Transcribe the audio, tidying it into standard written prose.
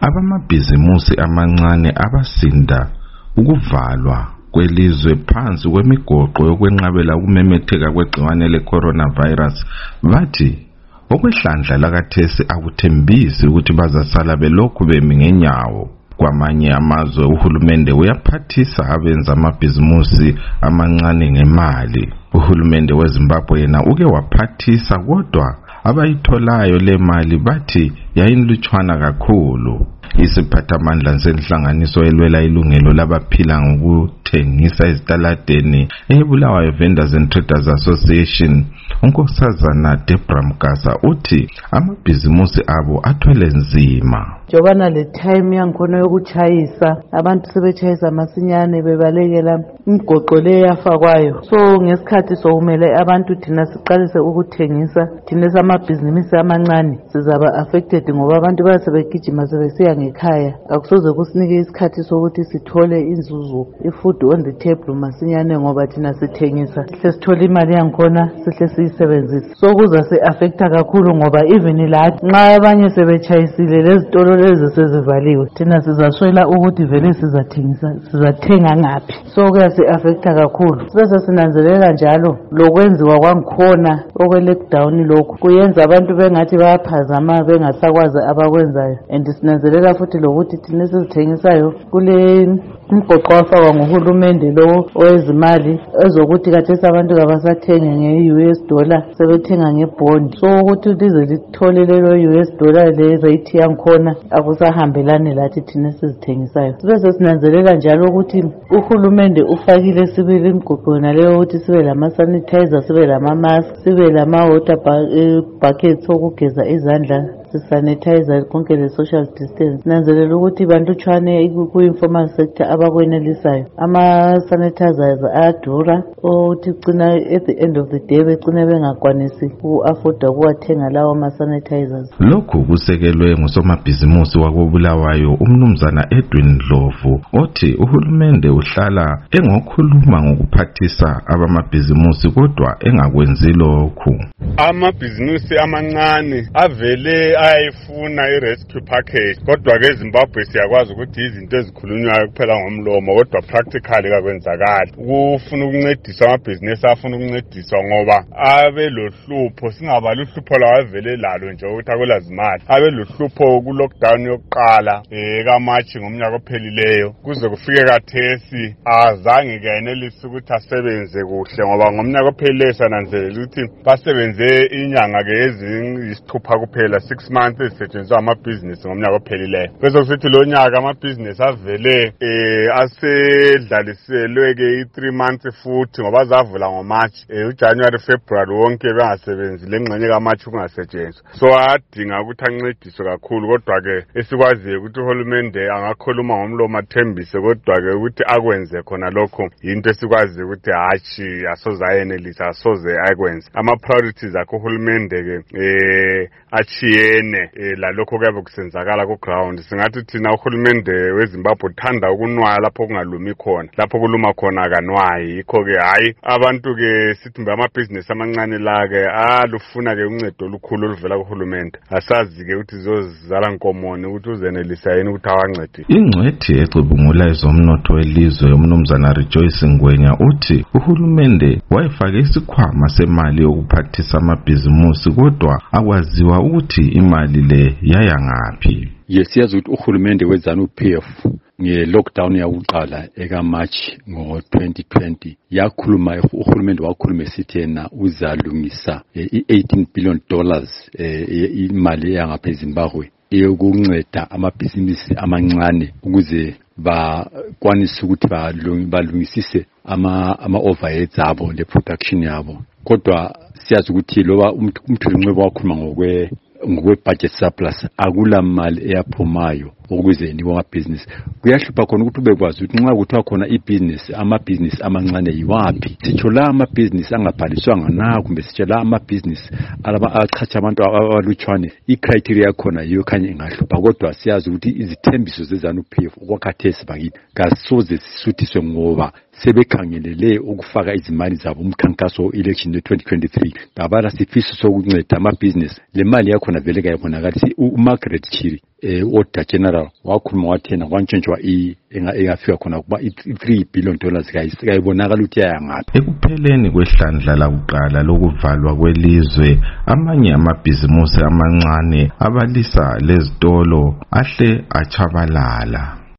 Abamabhizimusi amancane abasinda ukuvalwa kwelizwe phansi kwemigoqo yokwenqabela ukumemetheka kwegciwane le-coronavirus bathi okwehlandla lakathesi akuthembisi ukuthi bazasala belokhu bemi ngenyawo. Kwamanye amazwe uhulumende uyaphathisa abenza amabhizimusi amancane ngemali. Uhulumende weZimbabwe yena uke waphathisa kodwa abayitholayo le mali bathi yayinlutshwana kakhulu. Isiphathamandla senhlanganiso elwela ilungelo labaphila ngokuthengisa ezitaladeni eBulawayo Vendors and Traders Association, unkosazana Debra Mgasa uthi amabhizimusi abo athwele nzima. Jobana le time yangikhona yokuchayisa abantu sebechayisa masinyane bebalekela imgoqo le yafakwayo. So ngesikhathi sokumele abantu thina siqalise ukuthengisa thina samabhizinisi amancane sizaba affected ngoba abantu basebegijima sebesiya ngekhaya. Akusoze kusinike isikhathi sokuthi sithole inzuzo ifood on the table masinyane ngoba thina sithengisa sihle sithole imali yangikhona sihle siyisebenzise. So kuza se affecta kakhulu ngoba even la nxa abanye sebechayisile lezitolo lezi sezivaliwe thina sizaswela ukuthi vele sizathenga ngaphi. So kuyasi affecta kakhulu. Sibese sinanzelela njalo lokwenziwa kwangikhona okwe-lockdown lokhu kuyenza abantu bengathi bayaphazama bengasakwazi abakwenzayo, and sinanzelela futhi lokuthi thina esizithengisayo kule umgoqo wafakwa nguhulumende lo owezimali ezokuthi kathesi abantu kabasathenga nge-US dollar sebethenga ngebond. So ukuthi lize lithole lelo US dollar le rate yangikhona akusahambelani lathi thina esizithengisayo. Sibese sinanzelela njalo ukuthi uhulumende ufakile sibili imgoqo naleyo ukuthi sibe lama-sanitizer, sibe lama-mask, sibe lama-water buckets okugeza izandla, sisanitizer konke le-social distance. Nanzelela ukuthi bantutshwane ku-informal sector abakwenelisayo. Ama-sanitizers ayadura ukuthi cina at the end of the day becine bengakwanisi ku-afforda kuwathenga lawo ama-sanitizers. Lokhu kusekelwe ngusomabhizimusi wakoBulawayo umnumzana Edwin Ndlovu othi uhulumende uhlala engokhuluma ngokuphathisa abamabhizimusi kodwa engakwenzi lokhu. Amabhizimusi amancane avele ayifuna i-rescue package kodwa ke eZimbabwe siyakwazi ukuthi izinto ezikhulunywayo kuphela ngomlomo kodwa practically kakwenzakali. Kufuna ukuncediswa amabhizinisi afuna ukuncediswa ngoba abe lohlupho, singabali uhlupho lawavele lalo nje ukuthi akulazimali. Abe lohlupho ku-lockdown yokuqala kaMarch ngomnyaka ophelileyo kuze kufike kathesi azange kayenelisi ukuthi asebenze kuhle ngoba ngomnyaka ophelileyo sananzelela ukuthi basebenze inyanga ke eziyisithupha kuphela 6 months ezisetshenziswa amabhizinisi ngomnyaka ophelileyo. Bese kusithi lo nyaka amabhizinisi avele asedlaliselwe ke i3 months futhi ngoba zavula ngoMarch uJanuary February wonke bengasebenzi lengxenye kaMarch kungasetshenzwa. So adinga ukuthi ancediswe kakhulu kodwa ke esikwaziyo ukuthi uhulumende angakhuluma ngomlomo athembise kodwa ke ukuthi akwenze khona lokho into esikwaziyo ukuthi hachi asoze ayenelisa asoze akwenze. Ama priorities akho uhulumende ke achiyene lalokho kuyabe kusenzakala ku ground. Singathi thina uhulumende weZimbabwe uthanda ukunwaya lapho kungalumi khona, lapho kuluma khona kanwayi. Yikho ke hayi abantu ke sithi amabhizinisi amancane la ke alufuna ke uncedo olukhulu oluvela kuhulumende. Asazi ke ukuthi zozizala nkomoni ukuthi uzenelisa yini ukuthi awancede. Ingcwethi ecubungula ezomnotho welizwe umnumzana Rejoice Ngwenya uthi uhulumende wayefake isikhwama semali yokuphathisa amabhizimusi kodwa akwaziwa ukuthi imali le yaya ngaphi. Yesiyazi ukuthi uhulumende weZANU-PF nge-lockdown yakuqala ekaMarch ngo-2020 yakhuluma uhulumende wakhuluma esithi yena uzalungisa i-$18 billion imali yangapha eZimbabwe eyokunceda amabhizinisi amancane ukuze bakwanise ukuthi balungisise ama-overheads abo le-production yabo. Kodwa siyazi ukuthi loba umthethonqubo wakhuluma ngokwe-budget surplus akula mali eyaphumayo ukuze nibo amabhizinisi. Kuyahlupha khona ukuthi ubekwazi ukuthi nxa kuthiwa khona amabhizinisi amancane yiwaphi. Sitsho la amabhizinisi angabhaliswanga na kumbe sitsho la amabhizinisi achacha abantu abalutshwane i-criteria yakhona yiyo khanye ingahlupha. Kodwa siyazi ukuthi izithembiso zeZANU-PF okwakhathesi bakithi kasoze sisuthiswe ngoba sebekhangelele ukufaka izimali zabo umkhankaso election ye-2023 ngabala sifiso sokunceda amabhizinisi. Le mali yakhona vele kayibonakala uMargaret Chiri Auditor General wakhuluma wathena kwantshintshwa engafika khona kuba $3 billion kayibonakala ukuthi yayangaphi. Ekupheleni kwehlandla lakuqala lokuvalwa kwelizwe, amanye amabhizimusi amancane abalisa lezitolo ahle achabalala.